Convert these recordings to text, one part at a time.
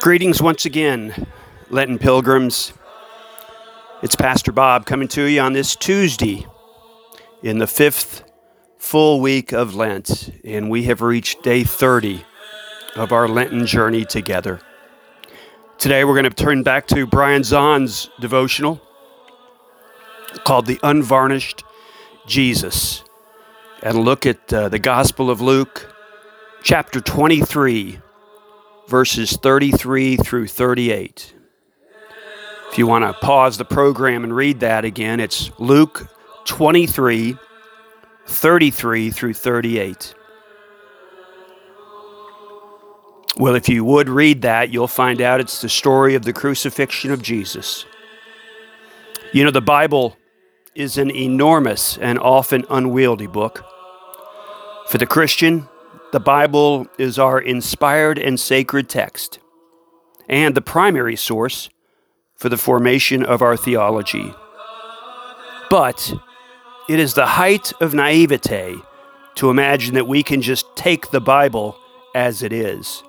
Greetings once again, Lenten pilgrims. It's Pastor Bob coming to you on this Tuesday in the fifth full week of Lent, and we have reached day 30 of our Lenten journey together. Today we're going to turn back to Brian Zahn's devotional called The Unvarnished Jesus and look at the Gospel of Luke, chapter 23, verses 33 through 38. If you want to pause the program and read that again, it's Luke 23, 33 through 38. Well, if you would read that, you'll find out it's the story of the crucifixion of Jesus. You know, the Bible is an enormous and often unwieldy book. For the Christian, the Bible is our inspired and sacred text and the primary source for the formation of our theology. But it is the height of naivete to imagine that we can just take the Bible as it is.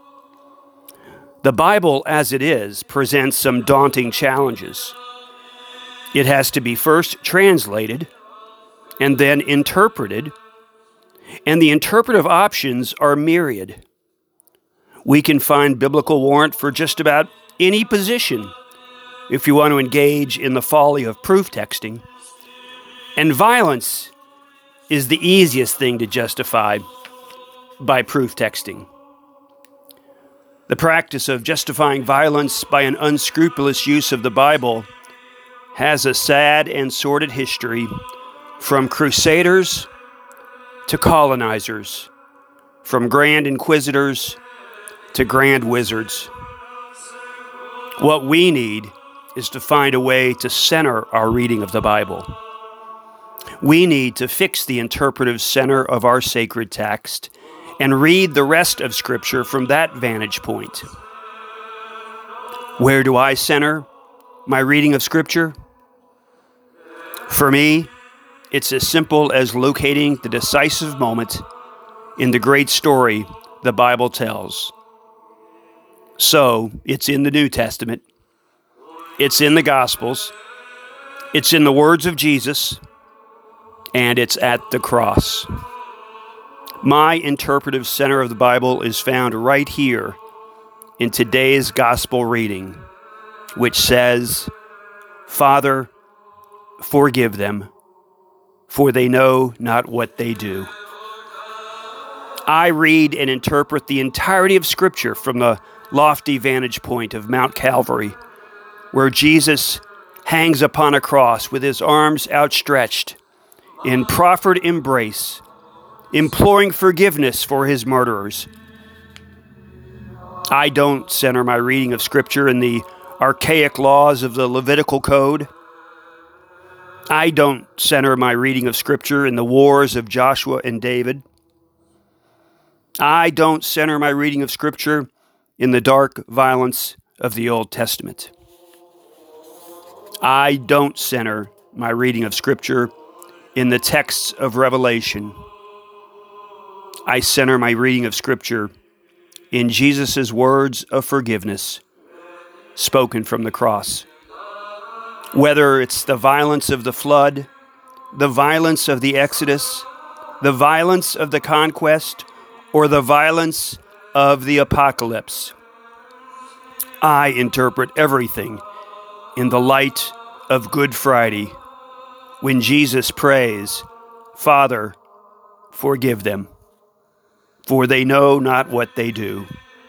The Bible as it is presents some daunting challenges. It has to be first translated and then interpreted, and the interpretive options are myriad. We can find biblical warrant for just about any position if you want to engage in the folly of proof texting. And violence is the easiest thing to justify by proof texting. The practice of justifying violence by an unscrupulous use of the Bible has a sad and sordid history, from crusaders to colonizers, from grand inquisitors to grand wizards. What we need is to find a way to center our reading of the Bible. We need to fix the interpretive center of our sacred text and read the rest of Scripture from that vantage point. Where do I center my reading of Scripture? For me, it's as simple as locating the decisive moment in the great story the Bible tells. So, it's in the New Testament, it's in the Gospels, it's in the words of Jesus, and it's at the cross. My interpretive center of the Bible is found right here in today's Gospel reading, which says, "Father, forgive them, for they know not what they do." I read and interpret the entirety of Scripture from the lofty vantage point of Mount Calvary, where Jesus hangs upon a cross with his arms outstretched in proffered embrace, imploring forgiveness for his murderers. I don't center my reading of Scripture in the archaic laws of the Levitical Code. I don't center my reading of Scripture in the wars of Joshua and David. I don't center my reading of Scripture in the dark violence of the Old Testament. I don't center my reading of Scripture in the texts of Revelation. I center my reading of Scripture in Jesus' words of forgiveness spoken from the cross. Whether it's the violence of the flood, the violence of the Exodus, the violence of the conquest, or the violence of the apocalypse, I interpret everything in the light of Good Friday, when Jesus prays, "Father, forgive them, for they know not what they do."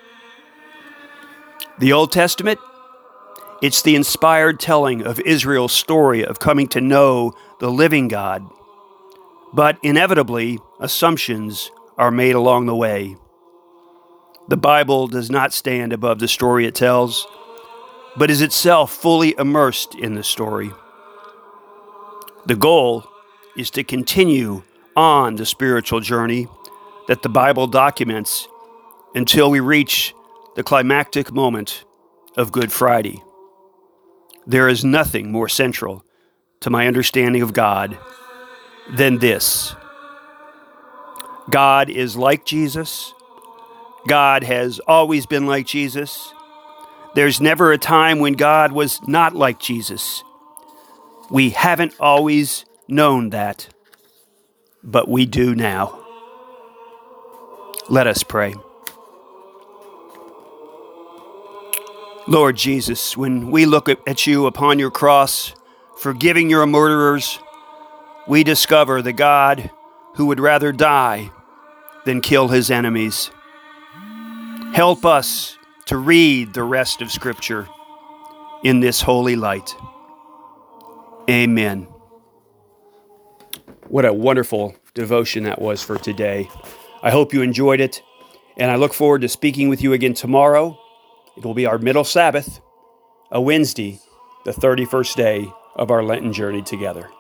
The Old Testament, it's the inspired telling of Israel's story of coming to know the living God. But inevitably, assumptions are made along the way. The Bible does not stand above the story it tells, but is itself fully immersed in the story. The goal is to continue on the spiritual journey that the Bible documents until we reach the climactic moment of Good Friday. There is nothing more central to my understanding of God than this: God is like Jesus. God has always been like Jesus. There's never a time when God was not like Jesus. We haven't always known that, but we do now. Let us pray. Lord Jesus, when we look at you upon your cross, forgiving your murderers, we discover the God who would rather die than kill his enemies. Help us to read the rest of Scripture in this holy light. Amen. What a wonderful devotion that was for today. I hope you enjoyed it, and I look forward to speaking with you again tomorrow. It will be our middle Sabbath, a Wednesday, the 31st day of our Lenten journey together.